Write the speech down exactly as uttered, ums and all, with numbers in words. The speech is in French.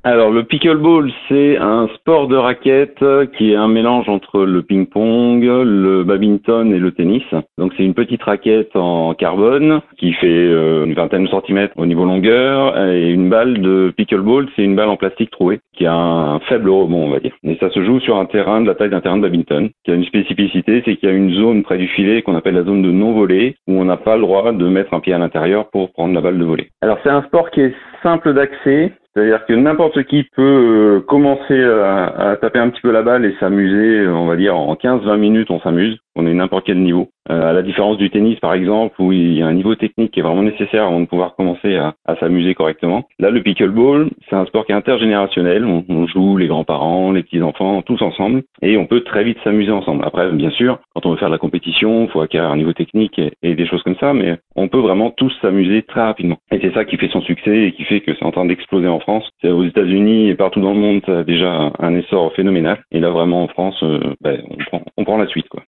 Alors le pickleball, c'est un sport de raquette qui est un mélange entre le ping-pong, le badminton et le tennis. Donc c'est une petite raquette en carbone qui fait euh, une vingtaine de centimètres au niveau longueur et une balle de pickleball, c'est une balle en plastique trouée qui a un faible rebond, on va dire. Et ça se joue sur un terrain de la taille d'un terrain de badminton, qui a une spécificité, c'est qu'il y a une zone près du filet qu'on appelle la zone de non-volée où on n'a pas le droit de mettre un pied à l'intérieur pour prendre la balle de volée. Alors c'est un sport qui est simple d'accès. C'est-à-dire que n'importe qui peut euh, commencer à, à taper un petit peu la balle et s'amuser, on va dire en quinze vingt minutes on s'amuse, on est n'importe quel niveau. Euh, à la différence du tennis par exemple où il y a un niveau technique qui est vraiment nécessaire avant de pouvoir commencer à, à s'amuser correctement. Là le pickleball, c'est un sport qui est intergénérationnel, on, on joue les grands-parents, les petits-enfants, tous ensemble et on peut très vite s'amuser ensemble. Après bien sûr, quand on veut faire de la compétition, il faut acquérir un niveau technique et, et des choses comme ça, mais on peut vraiment tous s'amuser très rapidement. Et c'est ça qui fait son succès et qui fait que c'est en train d'exploser en France. C'est aux États-Unis et partout dans le monde, ça a déjà un essor phénoménal. Et là, vraiment, en France, euh, ben, on prend, on prend la suite, quoi.